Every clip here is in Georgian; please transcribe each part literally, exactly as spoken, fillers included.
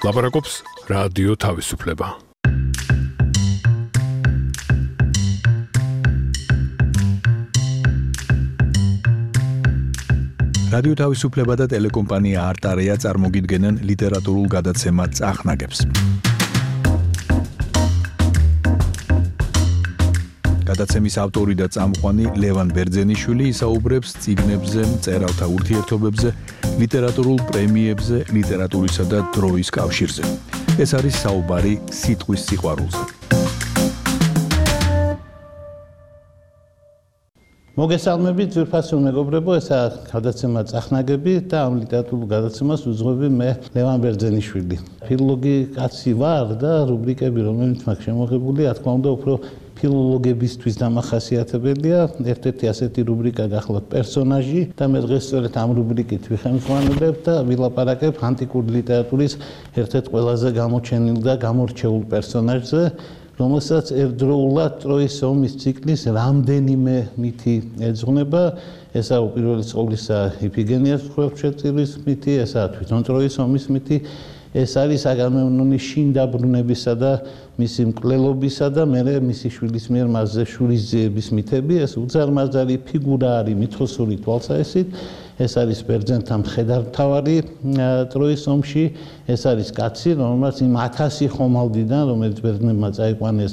ლაპარაკობს რადიო თავისუფლება. რადიო თავისუფლება და ტელეკომპანია არტარია წარმოგიდგენენ ლიტერატურულ გადაცემა წახნაგებს. გადაცემის ავტორი და წამყვანი ლევან ბერძენიშვილი ისაუბრებს წიგნებზე, მწერალთა ურთიერთობებზე, ლიტერატურულ პრემიებზე, ლიტერატურისა და დროის კავშირზე. ეს არის საუბარი სიტყვის სიყვარულზე. მოგესალმებით, ძვირფასო მეგობრებო, ესა გადაცემა წახნაგები და ამ ლიტერატურულ გადაცემას უძღვები მე ლევან ბერძენიშვილი. ფილოლოგი კაცი ვარ და რუბრიკები, რომელიც მაქვს შემოღებული, რა თქმა უნდა, უფრო ფილოლოგებისთვის დამახასიათებელია. ერთ-ერთი ასეთი რუბრიკა გახლავთ პერსონაჟი და მე დღეს სწორედ ამ რუბრიკით ვიხემძღვანებებ და ვილაპარაკებ ანტიკური ლიტერატურის ერთ-ერთ ყველაზე გამოჩენილ და გამორჩეულ პერსონაჟზე, რომელსაც ერთდროულად ტროის ომის ციკლის რამდენიმე მითი ეძღვნება. ესაა უპირველეს ყოვლისა იფიგენიას მკვლელშეწირვის მითი, ესაა თვითონ ტროის ომის მითი. ეს არის აგამემნონის შინდაბრუნებისა და მისი მკვლელობისა და მერე მისი შვილის მიერ მასზე შურისძიების მითები. ეს უძარმაზარი ფიგურა არის მითოსური თვალსაჩინით. ეს არის ბერძენთა მხედართმთავარი ტროის ომში. ეს არის კაცი, რომელმაც იმ ათასი ხომალდიდან, რომელიც ბერძნებმა წაიყვანეს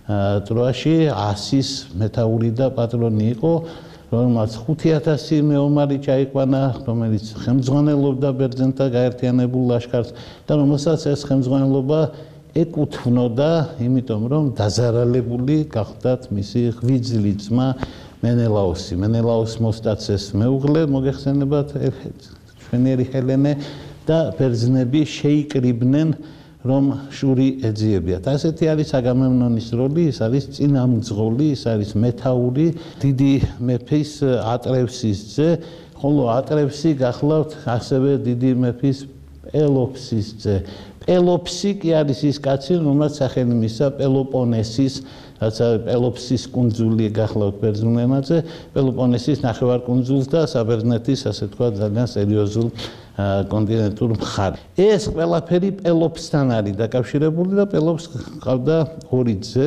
ტროაში, ასის მეთაური და პატრონი იყო, რომელმაც ხუთი ათასი მეომარი ჩაიყვანა, რომელიც ხელმძღვანელობდა ბერძენთა გაერთიანებულ ლაშქარს და რომელსაც ეს ხელმძღვანელობა ეკუთვნოდა, იმიტომ რომ დაზარალებული გახდათ მისი ღვიძლი ძმა მენელაოსი. მენელაოს მოსტაცეს მეუღლე, მოგეხსენებათ, შვენიერი ჰელენე და ბერძნები შეიკრიბნენ, რომ შური ეძიებიათ. ასეთი არის აგამემნონის როლი, ის არის წინამძღოლი, ის არის მეთაური დიდი მეფის ატრევსის ძე, ხოლო ატრევსი გახლავთ ასევე დიდი მეფის პელოფსის ძე. პელოფსი კი არის ის კაცი, რომელსაც სახელი მისცა პელოპონესის, რაც არის პელოფსის კუნძული გახლავთ ბერძნულ ენაზე, პელოპონესის ნახევარკუნძულს და საბერძნეთის, ასე თქვა, ძალიან სერიოზულ კონტინენტურ მხარეს. ეს ყველაფერი პელოფსთან არის დაკავშირებული და პელოფს ყავდა ორი ძე,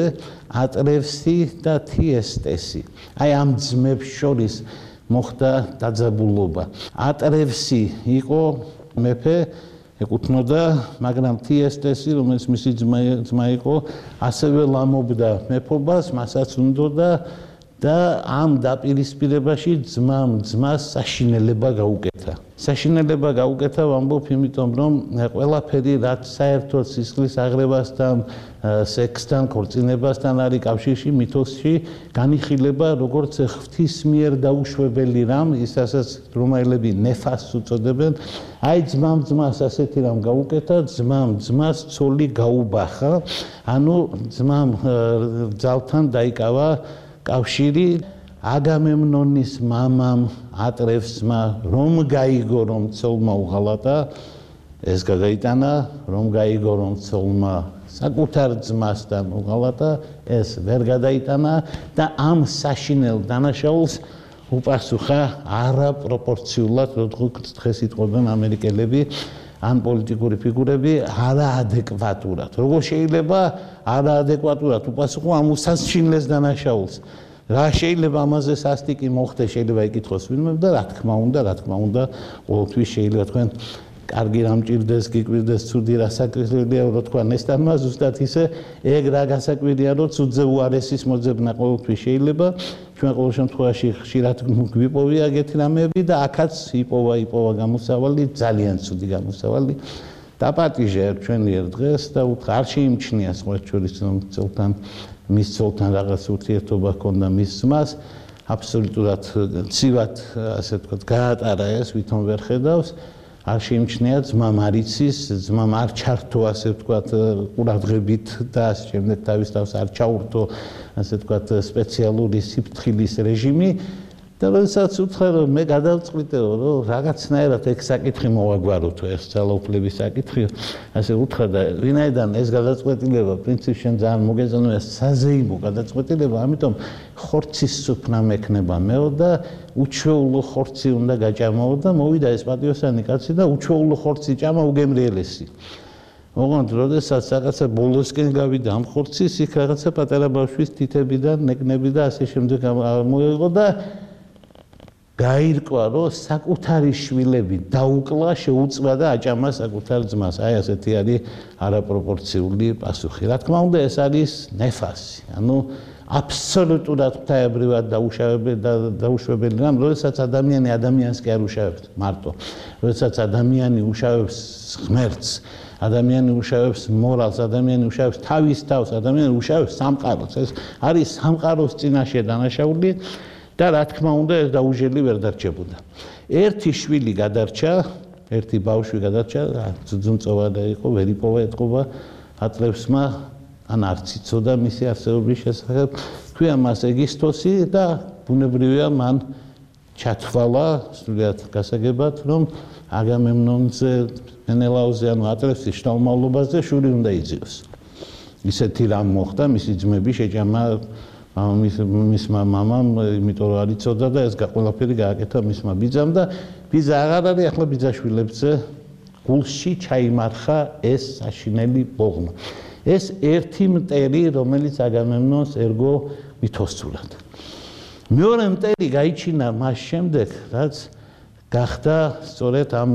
ატრევსი და თიესტესი. აი ამ ძმებს შორის მოხდა დაძაბულობა. ატრევსი იყო მეფე, ეკუთვნოდა, მაგრამ თიესტესი, რომელიც მისი ძმა იყო, ასევე ლამობდა მეფობას, მასაც უნდოდა და ამ დაპირისპირებაში ძმამ ძმას საშინელება გაუკეთა. საშინელება გაუკეთა ვამბობ, იმიტომ რომ ყველაფერი რაც საერთოდ სისხლის აღრევასთან, სექსთან, ქორწინებასთან არის კავშირში, მითოსში განიხილება როგორც ღვთის მიერ დაუშვებელი რამ, ისაც რომაელები ნეფასს უწოდებენ. აი ძმამ ძმას ასეთი რამ გაუკეთა, ძმამ ძმას ცოლი გაუბახა, ანუ ძმამ ძალთან დაიკავა კავშირი. აგამემნონის მამამ ატრევსმა რომ გაიგო, რომ ცოლმა უღალატა, ეს გადაიტანა, რომ გაიგო, რომ ცოლმა საკუთარ ძმასთან უღალატა, ეს ვერ გადაიტანა და ამ საშინელ დანაშაულს უპასუხა არაპროპორციულად, როგორც დღეს იტყობენ ამერიკელები ან პოლიტიკური ფიგურები, არაადეკვატურად. როგორ შეიძლება არაადეკვატურად უპასუხო ამ უსაშინლეს დანაშაულს? რა შეიძლება ამაზე სასტიკი მოხდეს, შეიძლება იკითხოს ვინმე და რა თქმა უნდა, რა თქმა უნდა, ყოველთვის შეიძლება თქვენ კარგი რამ ჭირდეს, გიკვირდეს, ცუდი რა საკვირია, რო თქვა ნესტანმა, ზუსტად ისე ეგ რა გასაკვირია, რომ ცუდზე უარესის მოძებნა ყოველთვის შეიძლება. ჩვენ ყოველ შემთხვევაში ხშირად გვიპოვია ეგეთი რამეები და აქაც იპოვა, იპოვა გამოსავალი, ძალიან ცუდი გამოსავალი. დაპატიჟე ჩვენი ერთ დღეს და უთხრა არ შეიმჩნია სხვა შორის რომ ცოლთან მის ცოლთან რაღაც ურთიერთობა ჰქონდა მის ძმას, აბსოლუტურად ცივად, ასე ვთქვათ, გაატარა ეს, ვითომ ვერ ხედავს, არ შეიმჩნია, ძმამ არ იცის, ძმამ არ ჩართო, ასე ვთქვათ, ყურადღებით და ასე შემდეგ თავის თავს არ ჩაურთო, ასე ვთქვათ, სპეციალური სიფრთხილის რეჟიმი. და როდესაც უთხრა, რომ მე გადავწყვიტეო, რომ რაღაცნაირად ეგ საკითხი მოვაგვაროთ, ეს ძალაუფლების საკითხი, ასე უთხრა და ვინაიდან ეს გადაწყვეტილება პრინციპში შენ ძალიან მოგეწონა, საზეიმო გადაწყვეტილება, ამიტომ ხორცის სუფრა მექნება მეო და უჩვეულო ხორცი უნდა გაჭამაო და მოვიდა ეს პატიოსანი კაცი და უჩვეულო ხორცი ჭამა უგემრიელესი. ოღონდ როდესაც რაღაცა ბოლოსკენ გავიდა ამ ხორცის, იქ რაღაცა პატარა ბავშვის თითებიდან, ნეკნები და ასე შემდეგ მოიღო და გაირკვა, რომ საკუთარი შვილები დაუკლა, შეუწვა და აჭამა საკუთარ ძმას. აი ასეთი არის არაპროპორციული პასუხი. რა თქმა უნდა, ეს არის ნეფასი. ანუ აბსოლუტურად ღვთაებრივად დაუშვებელი რამ, როდესაც ადამიანი ადამიანს კი არ უშავებს მარტო. როდესაც ადამიანი უშავებს ღმერთს, ადამიანი უშავებს მორალს, ადამიანი უშავებს თავის თავს, ადამიანი უშავებს სამყაროს. ეს არის სამყაროს წინაშე დანაშაული და რა თქმა უნდა, ეს დაუჟელი ვერ დარჩებოდა. ერთი შვილი გადარჩა, ერთი ბავშვი გადარჩა, ძუძუმწოვა და იყო, ვერ იპოვა ეთყობა ატლევსმა, ან არც იცოდა მისი არსებობის შესახებ. თქვია მას ეგისტოსი და ბუნებრივია მან ჩათვალა სრულიად გასაგებად, რომ აგამემნონზე, მენელაოზე, ანუ ატლევსის შთამომავლობაზე შვილი უნდა იძიოს. ისეთი რამ მოხდა, მისი ძმები შეჭამა მისმა მამამ, იმიტომ რომ არ იცოდა და ეს ყველაფერი გააკეთა მისმა ბიძამ და ბიძა აღარ არის, ახლა ბიძაშვილებზე გულში ჩაიმარხა ეს საშინელი ბოღმა. ეს ერთი მტერი, რომელიც აგამემნონს ერგო მithosцურად. მეორე მტერი გაიჩინა მას შემდეგ, რაც გახდა სწორედ ამ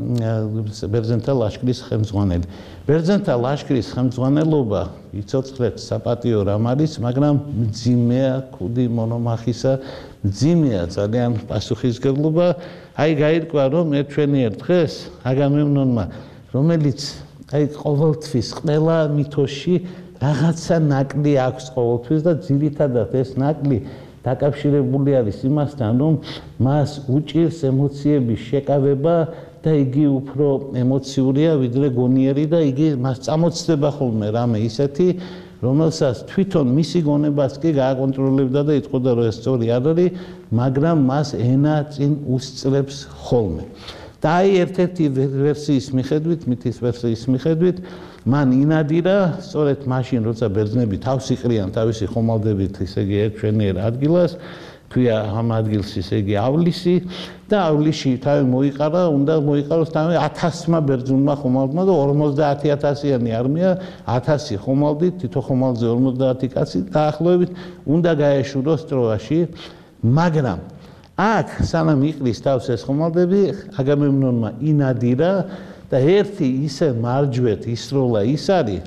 ბერძენთა ლაშქრის ხელმძღვანელი. ბერძენთა ლაშქრის ხელმძღვანელობა იცოცხლეთ საპატიო რამ არის, მაგრამ მძიმეა ქუდი მონომახისა, მძიმეა ძალიან პასუხისგებლობა. აი გაირკვა, რომ ერთვენიერ დღეს აგამემნონმა, რომელიც აი ყოველთვის ყველა მითოში რაღაცა ნაკლი აქვს ყოველთვის და ძირითადად ეს ნაკლი დაკავშირებული არის იმასთან, რომ მას უჭირს ემოციების შეკავება და იგი უფრო ემოციურია ვიდრე გონიერი და იგი მას წამოწდება ხოლმე რამე ისეთი, რომელსაც თვითონ მისი გონებას კი გააკონტროლებდა და იტყოდა, რომ ეს სწორი არ არის, მაგრამ მას ენა წინ უსწრებს ხოლმე. და აი ერთ-ერთი ვერსიის მიხედვით, მითის ვერსიის მიხედვით, მან ინადირა, სწორედ მაშინ, როცა ბერძნები თავს იყრიან თავისი ხომალდებით, ისე იგი ერთვენიერ ადგილას, ქვია ამ ადგილს ისე იგიავლისი დაავლისში თავი მოიყარა, უნდა მოიყაროს თავი ათასმა ბერძნულმა ხომალდმა და ორმოცდაათი ათასიანი არმია, ათასი ხომალდით, თითო ხომალდზე ორმოცდაათი კაცი დაახლოებით უნდა გაეშუროს ტროაში, მაგრამ აქ სანამ იყრის თავს ეს ხომალდები, აგამემნონმა ინადირა და ერთი ისე მარჯვეთ ისროლა ის არის,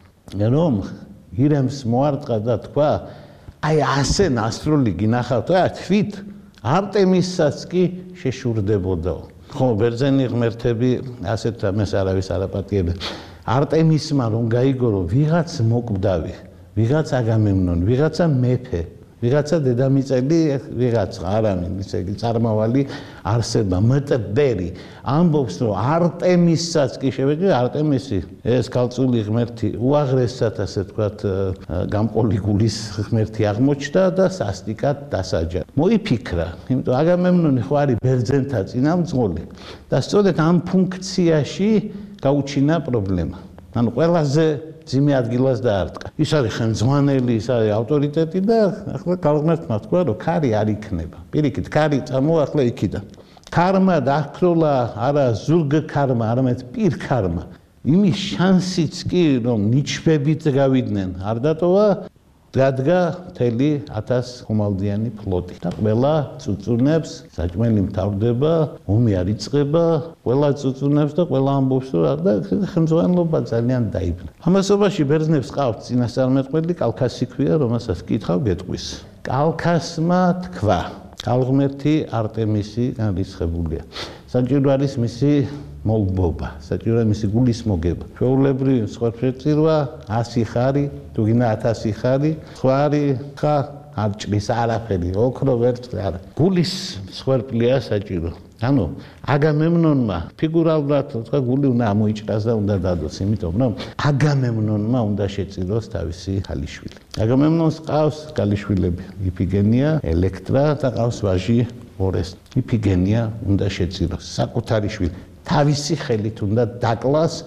რომ ირემს მოარტყა და თქვა, აი ასე ნასროლი გინახავთ, აი თვით არტემისაც კი შეშურდებოდაო. ხო, ბერძენი ღმერთები ასეთ ამას არავის არაპატიებდა. არტემისმა რომ გაიგო, რომ ვიღაც მოკვდავი, ვიღაც აგამემნონი, ვიღაცა მეფე, ვიღაცა დედამიწელი, ვიღაც არავინ, ისე იგი წარმავალი არსება, მტბერი, ამბობს, რომ არტემისაც კი შევეძინე, არტემისი, ეს ქალწული ღმერთი, უაღრესად, ასე ვთქვათ, გამყოლი გულის ღმერთი აღმოჩნდა და სასტიკად დასაჯა. მოიფიქრა, იმიტომ აგამემნონი ხო არის ბერძენთა წინამძღოლი და სწორედ ამ ფუნქციაში გაუჩინა პრობლემა. ანუ ყველაზე ძიმე ადგილას დაარტყა. ის არის ხელმძღვანელი, ის არის ავტორიტეტი და ახლა ქალღმერთმა თქვა, რომ ქარი არ იქნება. პირიქით, ქარი წამოახლა იქიდან. ქარმა დააქროლა არა ზურგ ქარმა, არამედ პირ ქარმა. იმის შანსიც კი, რომ ნიჩბებით გავიდნენ, არ დატოვა, დადგა მთელი ათას ხომალდიანი ფლოტი. და ყველა წუწუნებს, საჭმელი მთავრდება, ომი არ იწყება, ყველა წუწუნებს და ყველა ამბობს, რომ და ხელმძღვანელობა ძალიან დაიბნა. ამასობაში ბერძნებს ყავთ წინასწარმეტყველი, კალქასი ქვია, რომელსაც კითხავ გეტყვის. კალქასმა თქვა, ქალღმერთი არტემისი განრისხებულია. საჭირო არის მისი მოლბობა, საჭიროა მისი გულის მოგება. ჩვეულებრივი მსხვერპლწირვა ასი ხარი, თუ გინდა ათასი ხარი, ხვარი ხა არ ჭრის არაფერი, ოქრო ვერცხლი არა. გულის მსხვერპლია საჭირო. ანუ აგამემნონმა ფიგურალურად თქვა გული უნდა ამოიჭრას და უნდა დადოს, იმიტომ რომ აგამემნონმა უნდა შეწიროს თავისი ქალიშვილი. აგამემნონს ყავს ქალიშვილები, იფიგენია, ელექტრა და ყავს ვაჟი ორესტი. იფიგენია უნდა შეწიროს საკუთარი შვილი. თავისი ხელით უნდა დაკლას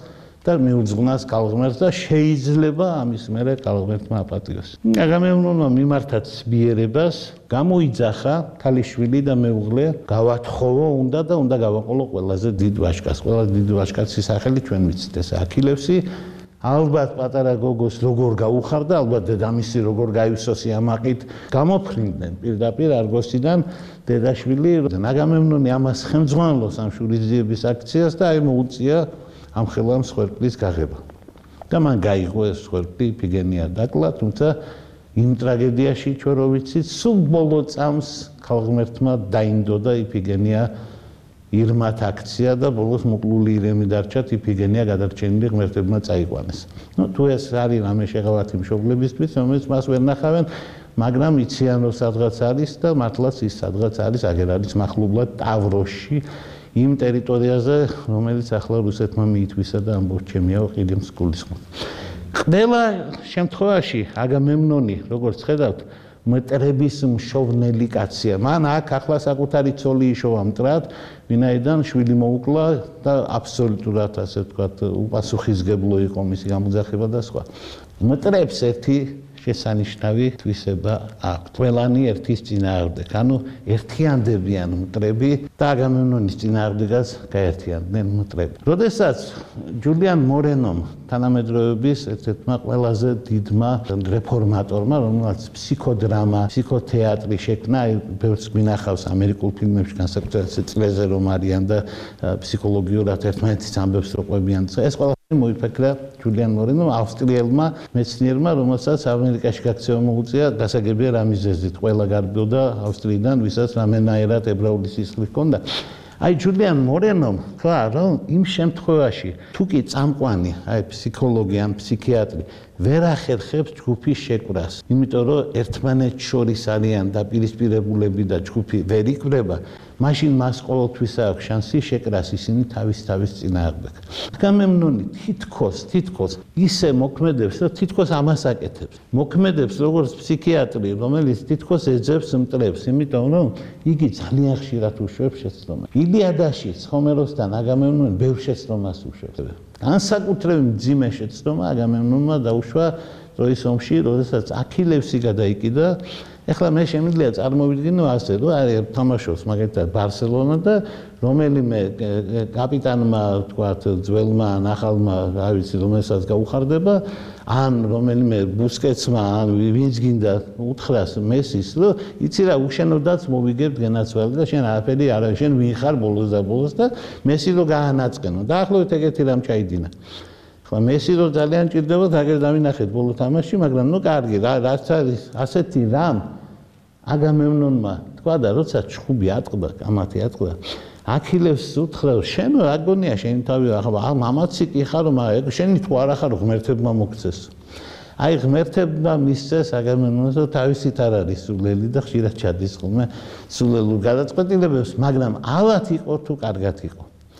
და მიუძღვნას კალღმერთს და შეიძლება ამის მერე კალღმერთმა აპატიოს. აგამემნონმა მიმართა ცბიერებას, გამოიძახა ქალიშვილი და მეუღლე გავათხოვო უნდა და უნდა გავაყოლო ყველაზე დიდ ვაჟკაცს. ყველაზე დიდ ვაჟკაცის სახელი ჩვენ ვიცით ეს აქილევსი. ალბათ პატარა გოგოს როგორ გაუხარდა, ალბათ დედამისი როგორ გაივსო სიამაყით, გამოფრინდნენ პირდაპირ არგოსიდან დედაშვილი. აგამემნონი ამას ხელმძღვანელობს ამ შურისძიების აქციას და აი მოუწია ამ ხელამ სხერფლის გაღება. და მან გაიღო ეს სხერფლი იფიგენია დაკლა, თუმცა იმ ტრაგედიაში ჩვენ რო ვიცით, სულ ბოლო წამს ქალღმერთმა დაინდოდა იფიგენია ირმათ აქცია და ბოლოს მოკლული ირემი დარჩა, იფიგენია გადარჩენილი ღმერთებმა წაიყვანეს. ნუ თუ ეს არის რამე შეღავათი მშობლებისთვის, რომელიც მას ვერ ნახავენ, მაგრამ იციან რომ სადღაც არის და მართლაც ის სადღაც არის, აგერ არის მახლობლად ტავროში, იმ ტერიტორიაზე, რომელიც ახლა რუსეთმა მიითვისა და ამბობს ჩემიაო ყირიმს გულისხმობ. ყველა შემთხვევაში აგამემნონი, როგორც ხედავთ, მტრების მშოვნელი კაცია. მან აქ ახლა საკუთარი ცოლი იშოვა მტრად, ვინაიდან შვილი მოუკლა და აბსოლუტურად ასე ვთქვათ, უპასუხისგებლო იყო მისი გამოძახება და სხვა. მტრებს ერთი შესანიშნავი თვისება აქვს. ყველანი ერთის წინააღმდეგ, ანუ ერთიანდებიან მტრები და აგამემნონის წინააღმდეგაც გაერთიანდნენ მტრები. როდესაც ჯულიან მორენომ თანამედროვეობის ერთ-ერთმა ყველაზე დიდმა რეფორმატორმა, რომელსაც ფსიქოდრამა, ფსიქოთეატრი შექმნა, ბევრს გვინახავს ამერიკულ ფილმებში, განსაკუთრებით წლეზე რომ არიან და ფსიქოლოგიურად ერთმანეთის ამბებს რო ყვებიან. ეს ყველა მოიფიქრა ჯულიან მორენომ ავსტრიელმა მეცნიერმა, რომელსაც ამერიკაში გაქცევა მოუწია, გასაგებია რა მიზეზით. ყველა გარბოდა ავსტრიიდან, ვისაც რამენაერად ებრაული სისხლი ჰქონდა. აი ჯულიან მორენომ თქვა, რომ იმ შემთხვევაში თუ კი წამყვანი, აი ფსიქოლოგი ან ფსიქიატრი ვერ ახერხებს ჯგუფის შეკვრას, იმიტომ რომ ერთმანეთს შორის არიან დაპირისპირებულები და ჯგუფი ვერ იკვრება, მაშინ მას ყოველთვის აქვს შანსი შეკრას ისინი თავის თავის წინააღმდეგ. აგამემნონი თითქოს, თითქოს ისე მოქმედებს, რომ თითქოს ამას აკეთებს. მოქმედებს როგორც ფსიქიატრი, რომელიც თითქოს ეძებს მტრებს, იმიტომ რომ იგი ძალიან ხშირად უშვებს შეცდომას. ილიადაში ჰომეროსთან აგამემნონი ბევრ შეცდომას უშვებს. განსაკუთრებით მძიმე შეცდომა აგამემნონმა დაუშვა ტროის ომში, როდესაც აქილევსი გადაიკიდა. ეხლა მე შემიძლია წარმოვიდგინო ასე, რომ არის თამაშობს მაგალითად ბარსელონა და რომელიმე კაპიტანმა, თქვათ, ძველმა ან ახალმა, რა ვიცი, რომელსაც გაუხარდება, ან რომელიმე ბუსკეტსმა, ან ვინც გინდა უთხრას მესის, რომ იცი რა, უშენოდაც მოვიგებთ გენაცვალე და შენ არაფერი არ არის, შენ ვინ ხარ ბოლოს და ბოლოს და მესი რო გაანაწყენო. დაახლოებით ეგეთი რამ ჩაიდინა. ხო, მესი რო ძალიან ჭირდებოდა, აგერ დავინახეთ ბოლო თამაში, მაგრამ ნუ კარგი, რაც არის ასეთი რამ აგამემნონმა თქვა და როცა ჩხუბი ატყდა, კამათი ატყდა, აქილევსს უთხრა, შენ რა გონია შენი თავი, ახლა მამაცი კი ხარო, მაგრამ შენი თუ არა ხარო ღმერთებმა მოგცეს. აი ღმერთებმა მისცეს აგამემნონს, რომ თავისით არ არის სულელი და ხშირად ჩადის ხოლმე სულელურ გადაწყვეტილებებს, მაგრამ ალბათ იყო თუ კარგად იყო.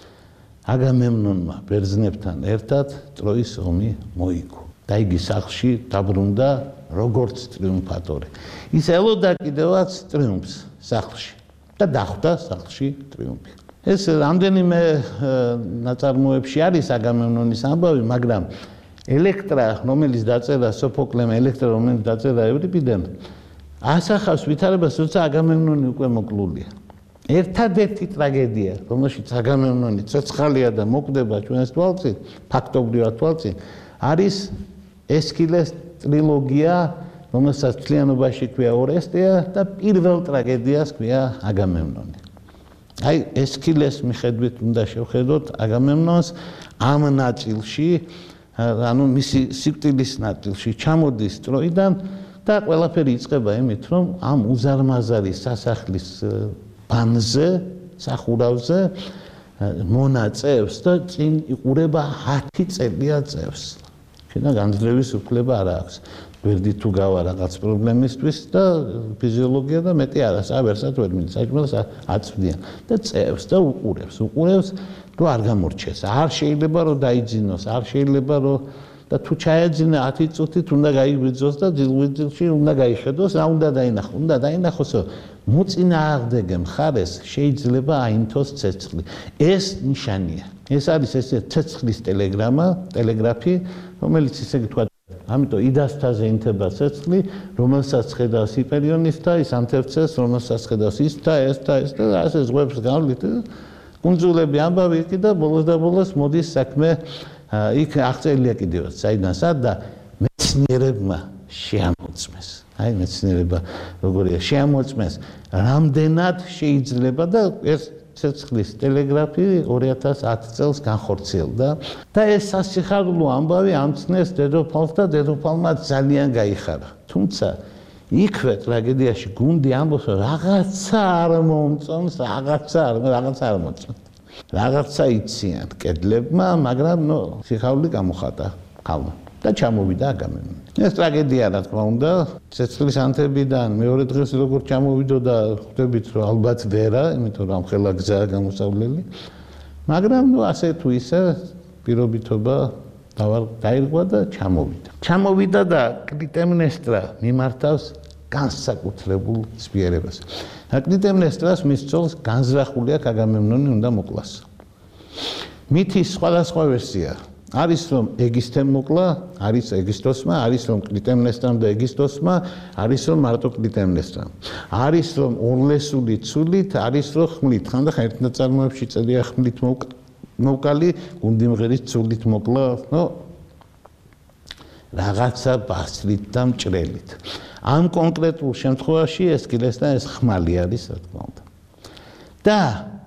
აგამემნონმა ბერძნებთან ერთად ტროის ომი მოიგო და იგი სახლში დაბრუნდა როგორც ტრიუმფატორი. ის ელოდა კიდევაც ტრიუმფს სახლში და დახვდა სახლში ტრიუმფი. ეს რამდენიმე ნაწარმოებში არის აგამემნონის ამბავი, მაგრამ ელექტრა, რომელიც დაწერა სოფოკლემ, ელექტრა, რომელიც დაწერა ევრიპიდემ, ასახავს ვითარებას, როცა აგამემნონი უკვე მოკლულია. ერთადერთი ტრაგედია, რომელშიც აგამემნონი ცოცხალია და მოკვდება ჩვენს თვალწინ, ფაქტობრივად თვალწინ, არის ესქილეს ტრილოგია, რომელსაც მთლიანობაში ქვია ორესტია და პირველ ტრაგედიას ქვია აგამემნონი. აი ესქილეს მიხედვით უნდა შევხედოთ აგამემნონს ამ ნაწილში, ანუ მისი სიკვდილის ნაწილში ჩამოდის ტროიდან და ყველაფერი იწყება იმით, რომ ამ უზარმაზარი სასახლის ბანზე, სახურავზე მონაწევს და წინ იყურება ათი წელია წევს. შენ განძლევის უფლება არ აქვს. გვერდი თუ გავა რაღაც პრობლემისთვის და ფიზიოლოგია და მეტი არას, ავერსად ვერ მინდა, საჭმელს აწვდიან და წევს და უყურებს, უყურებს, რომ არ გამორჩეს. არ შეიძლება რომ დაიძინოს, არ შეიძლება რომ და თუ ჩაეძინა ათი წუთით უნდა გაიგვიძოს და ძილგვიძილში უნდა გაიხედოს, რა უნდა დაინახო? უნდა დაინახოს, რომ მოწინააღმდეგე მხარეს შეიძლება აინთოს ცეცხლი. ეს ნიშანია. ეს არის ესე ცეცხლის ტელეგრამა, ტელეგრაფი, რომელიც ისე თქვა, ამიტომ იდასთაზე ინთება ცეცხლი, რომელსაც ხედავს ჰიპერიონისტა, ის ანთევცეს, რომელსაც ხედავს ის და ეს და ეს და ასე ზღვებს გავლით. კუნძულები ამბავი იქ და ბოლოს და ბოლოს მოდის საქმე იქ აღწერილია კიდევაც საიდან სად და მეცნიერებმა შეამოწმეს. აი მეცნიერება როგორია შეამოწმეს, რამდენად შეიძლება და ეს ცეცხლის ტელეგრაფი ორი ათას ათი წელს განხორციელდა და ეს სასიხარულო ამბავი ამცნეს დედოფალს და დედოფალმა ძალიან გაიხარა. თუმცა იქვე ტრაგედიაში გუნდი ამბობს, რომ რაღაცა არ მომწონს, რაღაცა არ რაღაცა არ მომწონს. რაღაცა იციან კედლებმა, მაგრამ ნო სიხარული გამოხატა ხალმა და ჩამოვიდა აგამემნონი. ეს ტრაგედია რა თქმა უნდა, ცეცხლის ანთებიდან მეორე დღეს როგორ ჩამოვიდოდა, ხვდებით რომ ალბათ ვერა, იმიტომ რომ ხელა გზაა გამოსავლელი. მაგრამ ნუ ასე თუ ისე პირობითობა დაირღვა და ჩამოვიდა. ჩამოვიდა და კლიტემნესტრა მიმართავს განსაკუთრებულ ცვლიერებას. კლიტემნესტრას მის ცოლს განზრახული აქვს აგამემნონი უნდა მოკლას. მითის სხვადასხვა ვერსია არის რომ ეგისთემ მოკლა, არის ეგისტოსმა, არის რომ კლიტემნესტრამ და ეგისტოსმა, არის რომ მარტო კლიტემნესტრამ. არის რომ ორლესული ცულით, არის რომ ხმლით. ხანდახან ერთ ნაწარმოებში წერია ხმლით მოკალი, გუნდი მღერის ცულით მოკლა, ნო რაღაცა ბასრით და მჭრელით. ამ კონკრეტულ შემთხვევაში ეს კიდესთან ეს ხმალი არის, რა თქმა უნდა. და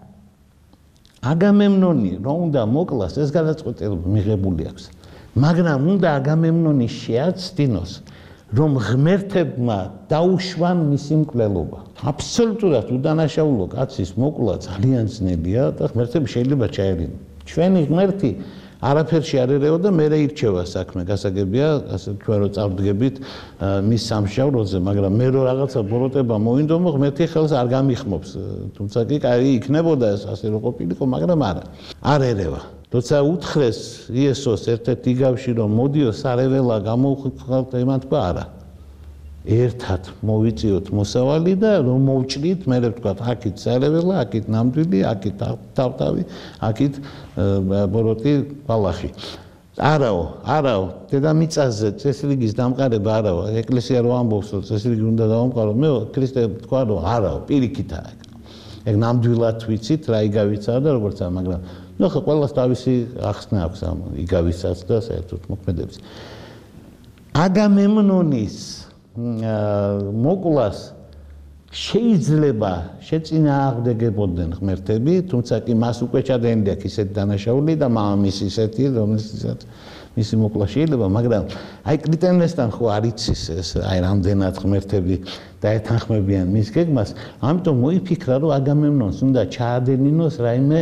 აგამემნონი რომ უნდა მოკლას, ეს გადაწყვეტილება მიღებული აქვს. მაგრამ უნდა აგამემნონი შეაცდინოს, რომ ღმერთებმა დაუშვან მისი მკვლელობა. აბსოლუტურად უდანაშაულო კაცის მოკლა ძალიან ძნელია და ღმერთები შეიძლება ჩაერინონ. ჩვენი ღმერთი არაფერში არ ერევა და მერე ირჩევა საქმე, გასაგებია, ასე თქვენ რო წავდგებით მის სამშაბლოზე, მაგრამ მე რო რაღაცა ბოროტება მოინდომო, ღმერთი ხელს არ გამიხმობს. თუმცა კი კაი იქნებოდა ეს ასე რო ყოფილიყო, მაგრამ არა. არ ერევა. როცა უთხრეს იესოს ერთ-ერთ იგავში რომ მოდიო სარეველა გამოუხმართ, იმან თქვა არა. ერთად მოვიწიოთ მოსავალი და რომ მოვჭრით, მე ვთქვა, აქეთ სარეველა, აქეთ ნამდვილი, აქეთ თავთავი, აქეთ ბოროტი ბალახი. არაო, არაო, დედამიწაზე წესრიგის დამყარება არაო, ეკლესია რო ამბობს, რომ წესრიგი უნდა დავამყარო, მე ქრისტე თქვა, რომ არაო, პირიქითაა. ეგ ნამდვილად ვიცით, რა იგავიცაა და როგორცაა, მაგრამ ნუ ხო ყველას თავისი ახსნა აქვს ამ იგავიცას და საერთოდ მოქმედებს. აგამემნონის მოკვლას შეიძლება შეწინააღმდეგებოდნენ ღმერთები, თუმცა კი მას უკვე ჩადენილი აქვს ისეთი დანაშაული და მამამისი ისეთი, რომელსაც მისი მოკლა შეიძლება, მაგრამ აი კლიტემნესთან ხო არ იცის ეს, აი რამდენად ღმერთები დაეთანხმებიან მის გეგმას, ამიტომ მოიფიქრა, რომ აგამემნონს უნდა ჩაადენინოს რაიმე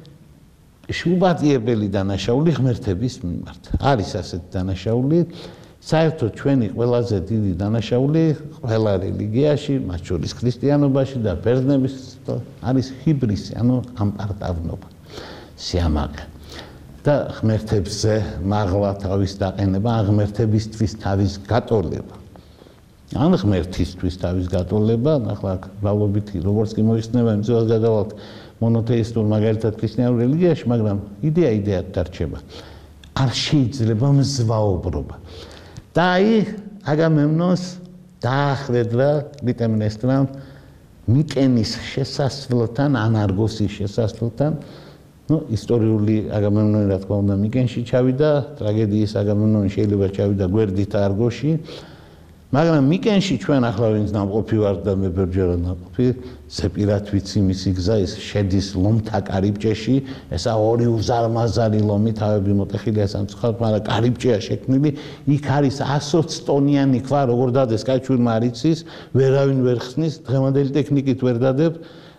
შუბატიებელი დანაშაული ღმერთების მიმართ. არის ასეთი დანაშაული. საერთოდ ჩვენი ყველაზე დიდი დანაშაული ყველა რელიგიაში, მათ შორის ქრისტიანობაში და ბერძნების არის ჰიბრისი, ანუ ამპარტავნობა, სიამაყე. და ღმერთებზე მაღლა თავის დაყენება, ან ღმერთებისთვის თავის გატოლება. ან ღმერთისთვის თავის გატოლება, ახლა ვალობითი, როგორც კი მოიხსნება, იმწევას გადავალთ მონოთეისტურ მაგალითად ქრისტიანულ რელიგიაში, მაგრამ იდეა იდეად დარჩება. არ შეიძლება მზვაობრობა. და აი აგამემნონს დაახვედრა კლიტემნესტრამ მიკენის შესასვლელთან, ან არგოსის შესასვლელთან. ნუ ისტორიული აგამემნონი რა თქმა უნდა მიკენში ჩავიდა, ტრაგედიის აგამემნონი შეიძლება ჩავიდა გვერდით არგოში. მაგრამ მიკენში ჩვენ ახლა ვინც ნამყოფი ვართ და მე ბერჯერად ნამყოფი, ზეპირად ვიცი მისი გზა ის შედის ლომთა კარიბჭეში, ესა ორი უზარმაზარი ლომი, თავები მოტეხილია სამწუხაროდ, მაგრამ კარიბჭეა შექმნილი, იქ არის ათი ტონიანი ქვა, როგორ დადეს, კაი ჩვენმა არ იცის, ვერავინ ვერ ხსნის, დღევანდელი ტექნიკით ვერ დადებ.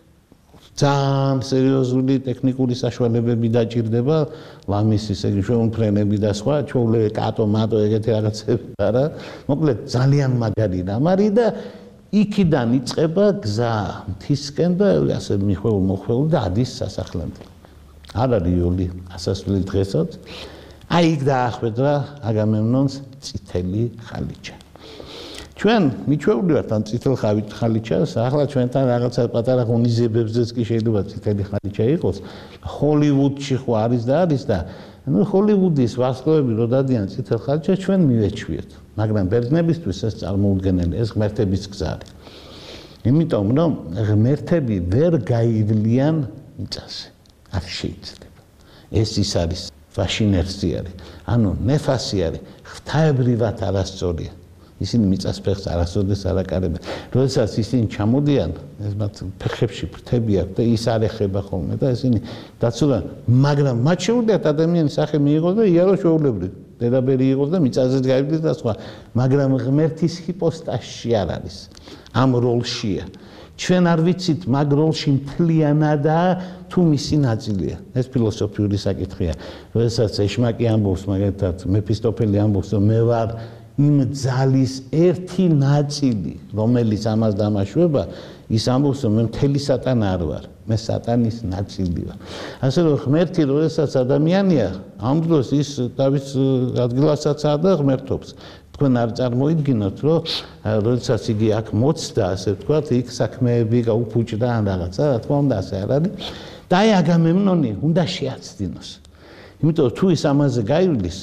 ძალიან სერიოზული ტექნიკური საშუალებები დაჭირდება, ლამის ისე შეუმფრენები და სხვა, ჩვეულებრივ კატო, მატო ეგეთი რაღაცები არა. მოკლედ ძალიან მაგარი რამარი და იქიდან იწყება გზა მთისკენ და ასე მიხვეულ მოხვეულ და ადის სასახლემდე. არ არის იოლი ასასვლელი დღესაც. აი იქ დაახვედრა აგამემნონს წითელი ხალიჩა. ჩვენ მიჩვეულივართ ამ წითელ ხალიჩას, ახლა ჩვენთან რაღაცა პატარა ღონისძიებებზეც კი შეიძლება წითელი ხალიჩა იყოს. ჰოლივუდში ხო არის და არის და ну ჰოლივუდის ვარსკვლავები რო დადიან წითელ ხალიჩას ჩვენ მივეჩვიეთ. მაგრამ ბერძნებისთვის ეს წარმოუდგენელი, ეს ღმერთების გზა არის. იმიტომ რომ ღმერთები ვერ გაივლიან მიწაზე. არ შეიძლება. ეს ის არის ვაშინერსი არის. ანუ ნეფასი არის, ღვთაებრივად არასწორია. ისინი მიწას ფეხს არასოდეს არ აკარებენ. როდესაც ისინი ჩამოდიან, ეს მათ ფეხებში ფრთები აქვს და ის არ ეხება ხოლმე და ისინი დაცულან, მაგრამ მათ შეუძლიათ ადამიანის სახე მიიღოს და იაროს ჩვეულებრივ. დედაბერი იყოს და მიწაზე გაიგდეს და სხვა, მაგრამ ღმერთის ჰიპოსტასში არ არის. ამ როლშია. ჩვენ არ ვიცით მაგ როლში მთლიანადაა თუ მისი ნაწილია. ეს ფილოსოფიური საკითხია. როდესაც ეშმაკი ამბობს, მაგალითად, მეფისტოფელი ამბობს, რომ მე ვარ იმ ძალის ერთი ნაწილი, რომელიც ამას დამაშვება, ის ამბობს, რომ მე მთელი სატანა არ ვარ, მე სატანის ნაწილი ვარ. ასე რომ ღმერთი, როდესაც ადამიანია, ამ დროს ის თავის ადგილასაც და ღმერთობს. თქვენ არ წარმოიდგინოთ, რომ როდესაც იგი აქ მოცდა, ასე ვთქვათ, იქ საქმეები გაუფუჭდა ან რაღაცა, რა თქმა უნდა, ასე არ არის. და აი აგამემნონი უნდა შეაცდინოს. იმიტომ რომ თუ ის ამაზე გაივლის,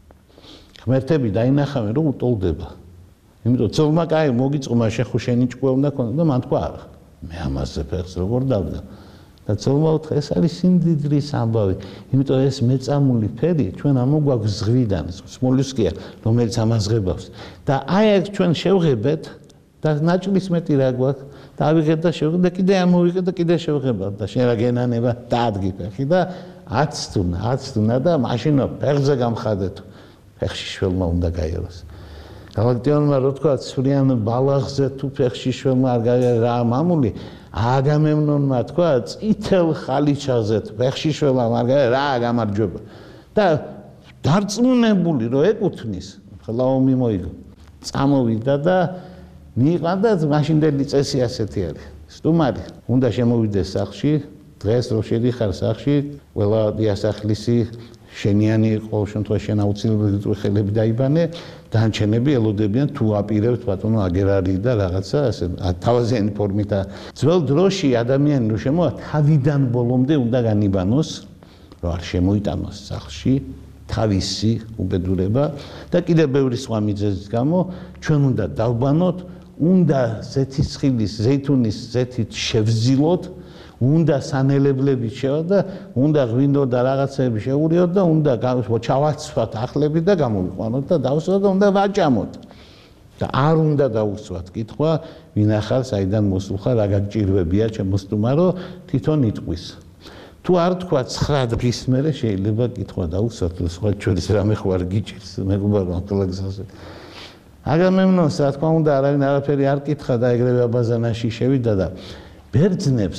ღმერთები დაინახავენ, რომ უტოლდება. იმიტომ ცოლმა კაი მოგიწყმა შეხო შენი ჭკუა უნდა ქონდა და მან თქვა არა. მე ამაზე ფეხს როგორ დავდა. და ცოლმა უთხრა ეს არის სიმდიდრის ამბავი. იმიტომ ეს მეწამული ფერი ჩვენ ამოგვაქვს ზღვიდან, სმოლუსკია, რომელიც ამაზღებავს. და აი ეს ჩვენ შევღებეთ და ნაჭლის მეტი რა გვაქვს. დავიღეთ და შევღებ და კიდე ამოვიღეთ და კიდე შევღებავ და შენ რა გენანება დაადგი ფეხი და აცდუნა, აცდუნა და მაშინ ფეხზე გამხადეთ. ფეხში შველმა უნდა გაიაროს. გალაქტიონმა რო თქვა ცვლიან ბალახზე თუ ფეხში შველმა არ გაიარა რა მამული, აგამემნონმა თქვა წითელ ხალიჩაზე ფეხში შველმა არ გაიარა რა გამარჯვება. და დარწმუნებული რომ ეკუთვნის, ხლა ომი მოიგო. წამოვიდა და მიყანდა მაშინდელი წესი ასეთი არის. სტუმარი უნდა შემოვიდეს სახლში, დღეს რო შედიხარ სახლში, ყველა დიასახლისი შენიანი ყოველ შემთხვევაში შენ აუცილებლად ხელები დაიბანე, დანარჩენები ელოდებიან თუ აპირებთ ბატონო აგერარი და რაღაცა ასე თავაზიანი ფორმით. ძველ დროში ადამიანი რო შემოვა თავიდან ბოლომდე უნდა განიბანოს, რომ არ შემოიტანოს სახლში თავისი უბედურება და კიდევ ბევრი სხვა მიზეზის გამო ჩვენ უნდა დავბანოთ, უნდა ზეთისხილის, ზეითუნის ზეთით შევზილოთ, უნდა სანელებლები შევა და უნდა ღვინო და რაღაცები შეურიოთ და უნდა ჩავაცვათ ახლები და გამოვიყვანოთ და დავსვათ და უნდა ვაჭამოთ. და არ უნდა დაუსვათ კითხვა, ვინ ახალ საიდან მოსულ ხარ, რა გაგჭირვებია ჩემო სტუმარო, თვითონ იტყვის. თუ არ თქვა ცხრა დღის მერე შეიძლება კითხვა დაუსვათ, სხვა ჩვენს რამე ხო არ გიჭირს, მეგობარო ამ კლაგზაზე. აგამემნონს რა თქმა უნდა არავინ არაფერი არ კითხა და ეგრევე აბაზანაში შევიდა და ბერძნებს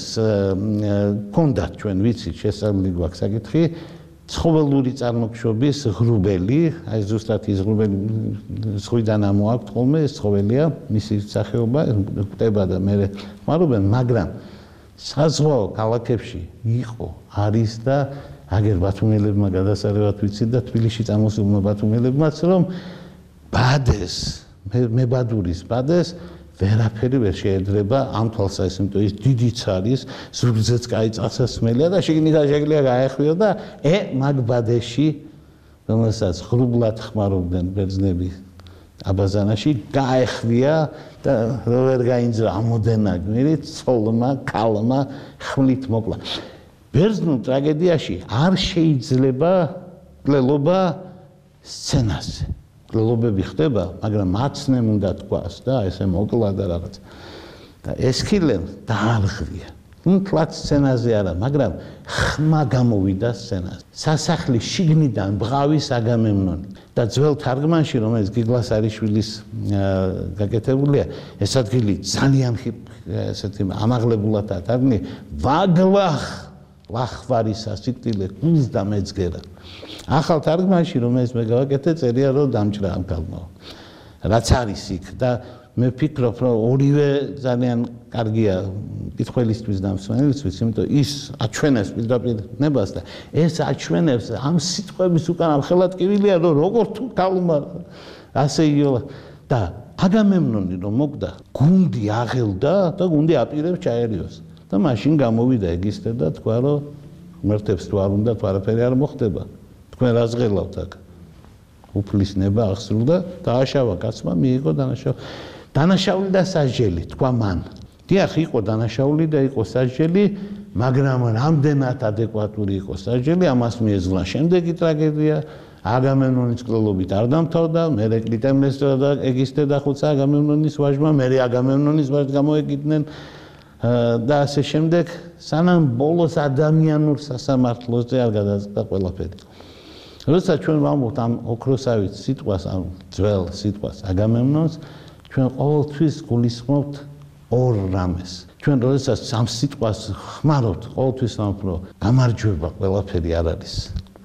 ჰქონდათ ჩვენ ვიცით შესაძლებელი გვაქვს საკითხი ცხოველური წარმოქმნობის ღრუბელი, აი ზუსტად ის ღრუბელი სხვიდან ამოაქვთ ხოლმე ეს ცხოველია, მისი სახეობა გვხვდება და მე ხმარობენ, მაგრამ საზღვაო ქალაქებში იყო, არის და აგერ ბათუმელებმა გადასარევად ვიცით და თბილისში წამოსულმა ბათუმელებმაც რომ ბადეს, მებადურის ბადეს ვერაფერი ვერ შეედრება ამ თვალსაზრისით, ის დიდიც არის, ზურგზეც კაი წასასმელია და შიგნით შეგვიძლია გაეხვიო და ე მაგ ბადეში, რომელსაც ღრუბლად ხმარობდნენ ბერძნები აბაზანაში, გაეხვია და ვერ გაინძრა ამოდენა გმირით, ცოლმა, ქალმა ხმლით მოკლა. ბერძნულ ტრაგედიაში არ შეიძლება გლელობა სცენაზე. გლელობები ხდება, მაგრამ მაცნემ უნდა თქვას და ესე მოკლა და რაღაც. და ესქილემ დაარღვია. თლაც სცენაზე არა, მაგრამ ხმა გამოვიდა სცენაზე. სასახლის შიგნიდან ბღავის აგამემნონი. და ძველ თარგმანში, რომელიც გიგლას არიშვილის გაკეთებულია, ეს ადგილი ძალიან ესეთი ამაღლებულადაა თარგმნილი, ვაგლახ ლახვარის ასიტილე გულს და მეძგერა. ახალ თარგმანში, რომელიც მე გავაკეთე, წერია რომ დამჭრა ამ კალმო. რაც არის იქ და მე ვფიქრობ, რომ ორივე ძალიან კარგია კითხველისთვის და მსმენელისთვის, იმიტომ ის აჩვენებს პირდაპირ ნებას და ეს აჩვენებს ამ სიტყვების უკან ხელად კივილია, რომ როგორ თუ კალმა ასე იოლა და აგამემნონი რომ მოგდა, გუნდი აღელდა და გუნდი აპირებს ჩაერიოს. და მაშინ გამოვიდა ეგისტე და თქვა, რომ ღმერთებს თუ არ უნდა, თუ არაფერი არ მოხდება. თქვენ რას ღელავთ აქ? უფლის ნება აღსრულდა, დააშავა კაცმა, მიიღო დანაშაული. დანაშაული და სასჯელი, თქვა მან. დიახ, იყო დანაშაული და იყო სასჯელი, მაგრამ რამდენად ადეკვატური იყო სასჯელი, ამას მიეძღვნა შემდეგი ტრაგედია. აგამემნონის კლელობით არ დამთავრდა, მერე კლიტემნესტრა და ეგისტე დახოცა აგამემნონის ვაჟმა, მერე აგამემნონის ვაჟს გამოეკიდნენ და ასე შემდეგ, სანამ ბოლოს ადამიანურ სასამართლოზე არ გადაწყდა ყველაფერი. როდესაც ჩვენ ვამბობთ ამ ოქროსავით სიტყვას, ამ ძველ სიტყვას აგამემნონს, ჩვენ ყოველთვის გულისხმობთ ორ რამეს. ჩვენ როდესაც ამ სიტყვას ხმარობთ, ყოველთვის ვამბობთ, რომ გამარჯვება ყველაფერი არ არის.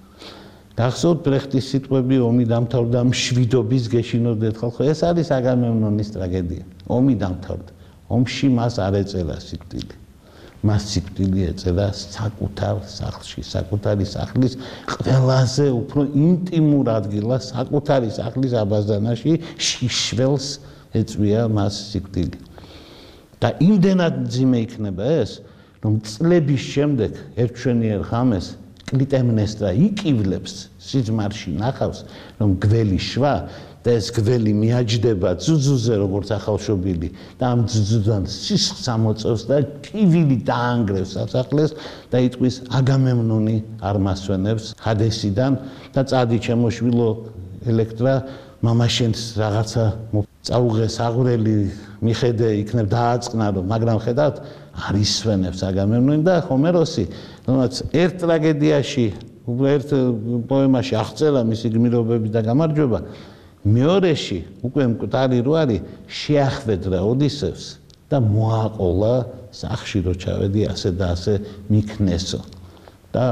გახსოვთ ბრეხტის სიტყვები ომი დამთავრდა მშვიდობის გეშინოდეთ ხალხო, ეს არის აგამემნონის ტრაგედია. ომი დამთავრდა. ომში მას არ ეწერა სიკვდილი. მას სიკვდილი ეწერა საკუთარ სახლში, საკუთარი სახლის ყველაზე უფრო ინტიმურ ადგილას, საკუთარი სახლის აბაზანაში შიშველს ეწვია მას სიკვდილი. და იმდენად მძიმე იქნება ეს, რომ წლების შემდეგ ერთშვენიერ ღამეს კლიტემნესტრა იკივლებს სიძმარში ნახავს, რომ გველი შვა და ეს გველი მიაჯდება ძუძუზე როგორც ახალშობილი და ამ ძუძუდან სისხლს ამოწევს და კივილი დაანგრევს სასახლეს და იტყვის აგამემნონი არ მასვენებს ჰადესიდან და წადი ჩემო შვილო ელექტრა მამაშენს რაღაცა წაუღე საღვრელი მიხედე იქნებ დააწყნარო, მაგრამ ხედავთ არ ისვენებს აგამემნონი და ჰომეროსი, რომელიც ერთ ტრაგედიაში, ერთ პოემაში აღწერა მისი გმირობები და გამარჯვება, მეორეში უკვე მკვდარი რო არის შეახვედრა ოდისევს და მოაყოლა სახში რო ჩავედი ასე და ასე მიქნესო და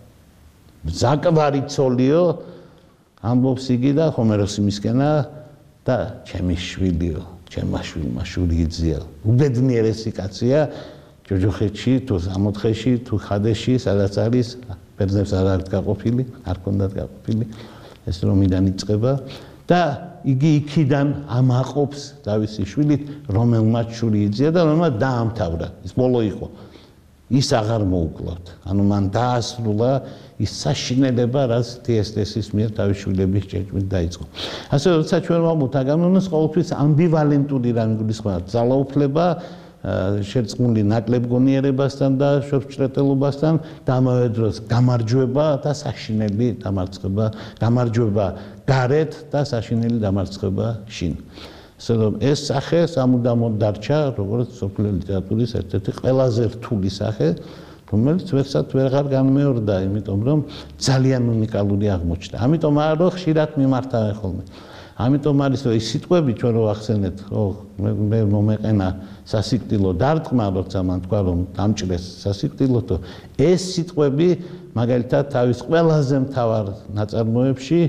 ზაკვარი ცოლიო ამბობს იგი და ჰომეროსი მისკენა და ჩემი შვილიო, ჩემმა შვილმა შური იძია. უბედნიერესი კაცია ჯოჯოხეთში, თუ სამოთხეში, თუ ხადეში, სადაც არის, ბერძნებს არ არის გაყოფილი, არ ქონდათ გაყოფილი, ეს რომიდან იწყება და იგი იქიდან ამაყობს დავისი შვილით, რომელმაც შური იძია და რომელმაც დაამთავრა. ის ბოლო იყო. ის აღარ მოუკლავთ. ანუ მან დაასრულა ის საშინელება, რაც დიესტესის მიერ თავის შვილების ჭეჭვით დაიწყო. ასე როცა ჩვენ ვამბობთ აგამემნონს, ყოველთვის ამბივალენტური რამე გულისხმობთ, ძალაუფლება, შერწყმული ნაკლებგონიერებასთან და შორსჭრეტელობასთან და ამავე დროს გამარჯვება და საშინელი დამარცხება, გამარჯვება გარეთ და საშინელი დამარცხება შინ. ასე რომ ეს სახე სამუდამოდ დარჩა როგორც სოფლიო ლიტერატურის ერთ-ერთი ყველაზე რთული სახე, რომელიც ვერცად ვეღარ განმეორდა, იმიტომ რომ ძალიან უნიკალური აღმოჩნდა. ამიტომ არა რომ ხშირად მიმართავენ ხოლმე. ამიტომ არის რომ ის სიტყვები ჩვენ რო ახსენეთ, რომ მე მომეყენა სასიკვდილო დარტყმა, როცა მან თქვა რომ დამჭრეს სასიკვდილოთო, ეს სიტყვები მაგალითად თავის ყველაზე მთავარ ნაწარმოებში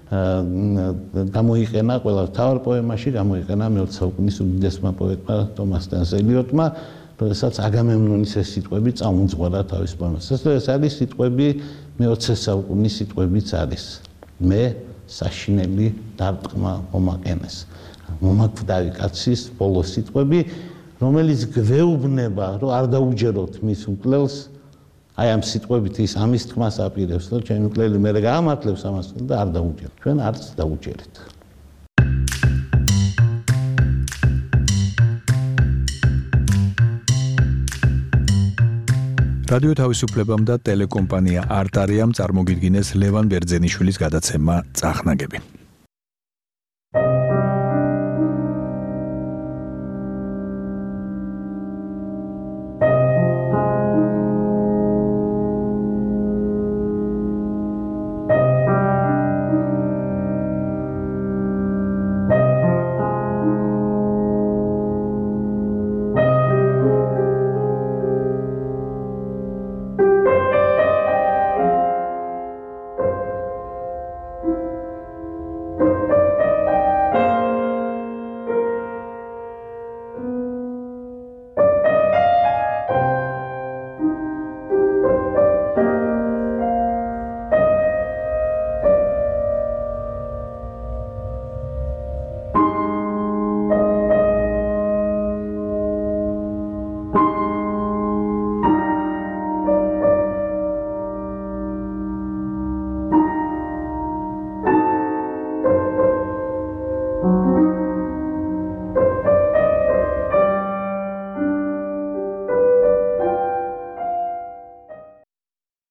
გამოიყენა, ყველა მთავარ პოემაში გამოიყენა მეოცე საუკუნის უდიდესმა პოეტმა თომას სტენს ელიოტმა, როდესაც აგამემნონის ეს სიტყვები წამოძღვარა თავის პოემას. ეს არის სიტყვები მეოცე საუკუნის სიტყვებიც არის. მე საშინელი დარტყმა მომაყენეს. მომაკვდავი კაცის ბოლო სიტყვები, რომელიც გვეუბნება, რომ არ დაუჯეროთ მის მკვლელს, აი ამ სიტყვებით ის ამის თქმას აპირებს, რომ ჩემი მკვლელი მერე გაამართლებს ამას და არ დაუჯეროთ. ჩვენ არც დაუჯერეთ. რადიო თავისუფლებამ და ტელეკომპანია არტარიამ წარმოგიდგინეს ლევან ბერძენიშვილის გადაცემა წახნაგები.